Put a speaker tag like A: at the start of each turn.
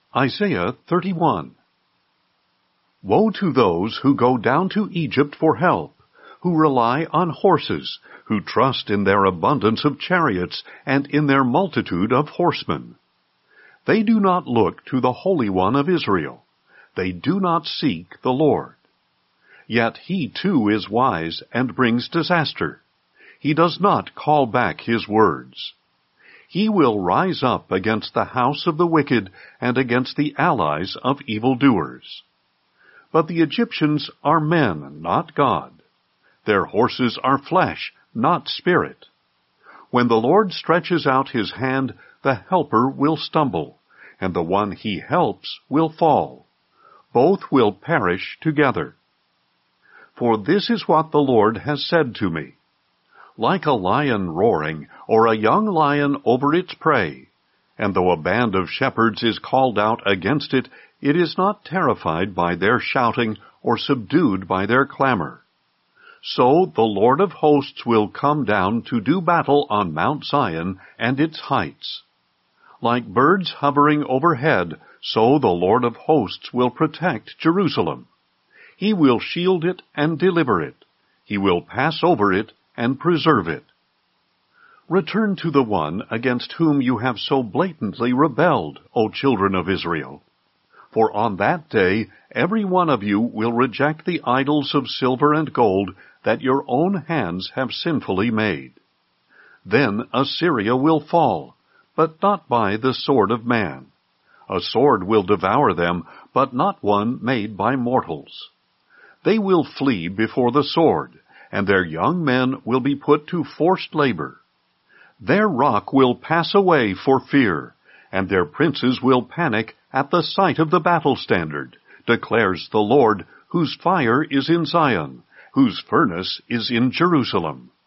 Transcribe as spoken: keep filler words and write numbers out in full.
A: Isaiah thirty-one. Woe to those who go down to Egypt for help, who rely on horses, who trust in their abundance of chariots and in their multitude of horsemen. They do not look to the Holy One of Israel. They do not seek the Lord. Yet he too is wise and brings disaster. He does not call back his words. He will rise up against the house of the wicked and against the allies of evildoers. But the Egyptians are men, not God. Their horses are flesh, not spirit. When the Lord stretches out his hand, the helper will stumble, and the one he helps will fall. Both will perish together. For this is what the Lord has said to me. Like a lion roaring, or a young lion over its prey, and though a band of shepherds is called out against it, it is not terrified by their shouting or subdued by their clamor. So the Lord of hosts will come down to do battle on Mount Zion and its heights. Like birds hovering overhead, so the Lord of hosts will protect Jerusalem. He will shield it and deliver it. He will pass over it and preserve it. Return to the one against whom you have so blatantly rebelled, O children of Israel. For on that day every one of you will reject the idols of silver and gold that your own hands have sinfully made. Then Assyria will fall, but not by the sword of man. A sword will devour them, but not one made by mortals. They will flee before the sword, and their young men will be put to forced labor. Their rock will pass away for fear, and their princes will panic at the sight of the battle standard, declares the Lord, whose fire is in Zion, whose furnace is in Jerusalem.